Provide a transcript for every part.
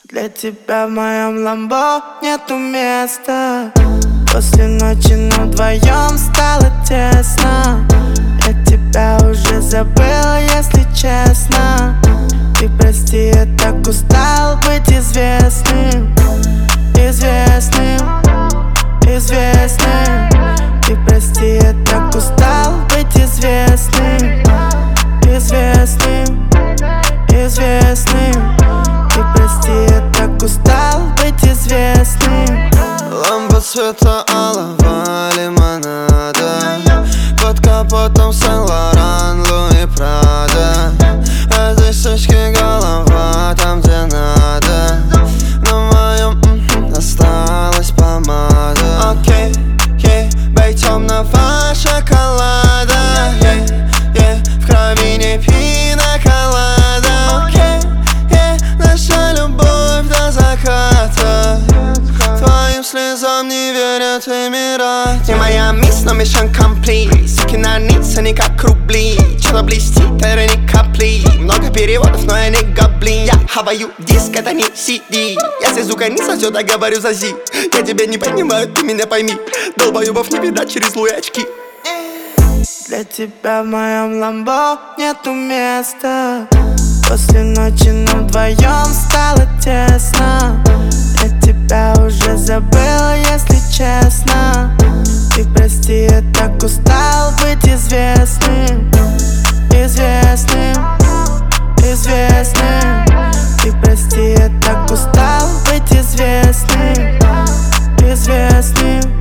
Для тебя в моем ламбо нету места. После ночи нам вдвоем стало тесно. Я тебя уже забыл, если честно. Ты прости, я так устал быть известным. Известным, известным. Ты прости, я так устал быть известным. Известным, известным. Ты прости, я так устал быть известным. Лампа цвета алого лимонада, под капотом Сен-Лоран, Луи Прада. А здесь сучки голова там, где надо. На моем осталась помада. Окей, бей темного шоколада. В крови не пина колада. Наша любовь до заката. Твоим слезам не верят Эмираты. Не моя мисс, но mission complete. Суки на ниц, они как рубли. Что-то блестит, это не капли. Много переводов, но я не гоблин. Я хаваю диск, это не CD. Если звука не сосет, я говорю за зи. Я тебя не понимаю, ты меня пойми. Долбоебов не видать через луи очки. Для тебя в моем ламбо нету места. После ночи нам вдвоем стало тесно. Я тебя уже забыл, если честно. Ты прости, я так устал быть известным. Известным, известным. Ты прости, я так устал быть известным. Известным,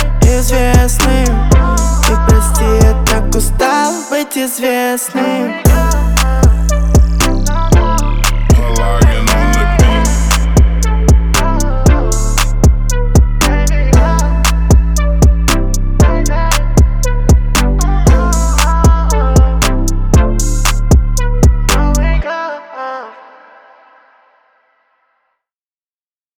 известным. Ты прости, я так устал быть известным.